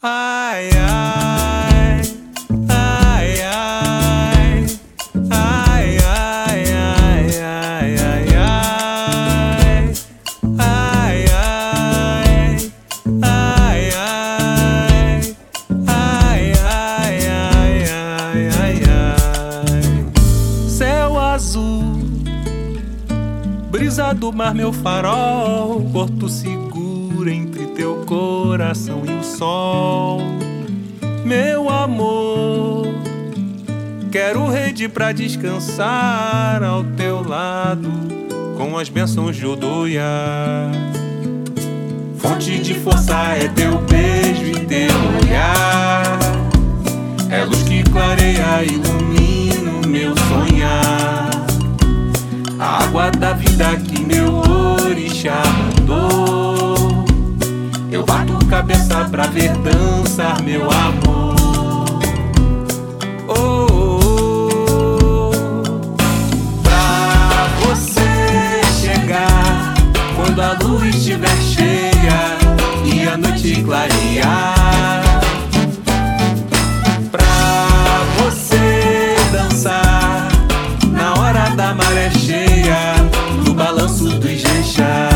Ai, ai, ai, ai, ai, ai, ai, ai, ai, ai, ai, ai, ai, ai, ai, ai, ai. Céu azul, brisa do mar, meu farol, porto seguro entre teu coração e o sol. Meu amor, quero rede pra descansar ao teu lado, com as bênçãos de Odoia. Fonte de força é teu beijo e teu olhar, é luz que clareia e ilumina o meu sonhar. A água da vida que meu orixá mandou, eu bato cabeça pra ver dançar meu amor. Oh, oh, oh. Pra você chegar quando a luz estiver cheia e a noite clarear, pra você dançar na hora da maré cheia, no balanço do Ijexá.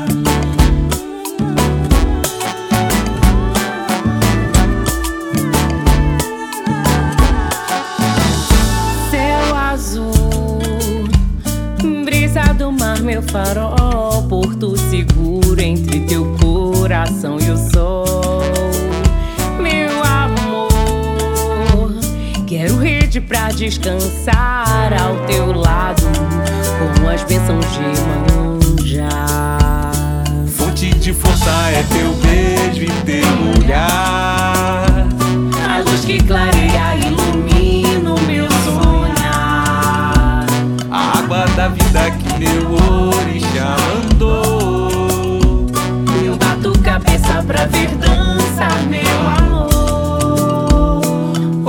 Céu azul, brisa do mar, meu farol, porto seguro entre teu coração e o sol. Meu amor, quero rede pra descansar ao teu lado, com as bênçãos de Iemanjá. Fonte de força é teu beijo e teu olhar, A luz que clareia e ilumina o meu sonhar. a água da vida que meu orixá mandou, Eu bato cabeça pra ver dançar meu amor. oh,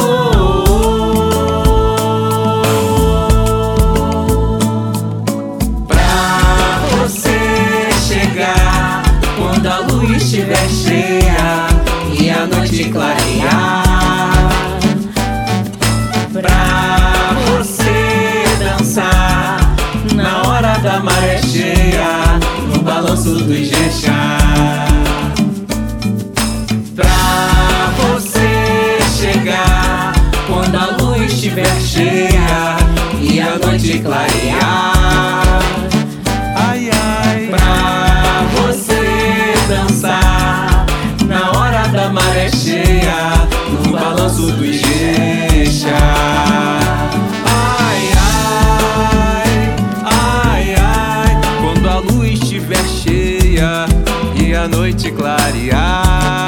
oh, oh. Pra você chegar quando a luz estiver cheia e a noite clarear, pra você dançar na hora da maré cheia, no balanço do Ijexá. Pra você chegar quando a luz estiver cheia e a noite clarear, ai, ai. Pra você dançar na hora da maré cheia, no balanço do Ijexá. Ai, ai, ai, ai, quando a luz estiver cheia e a noite clarear,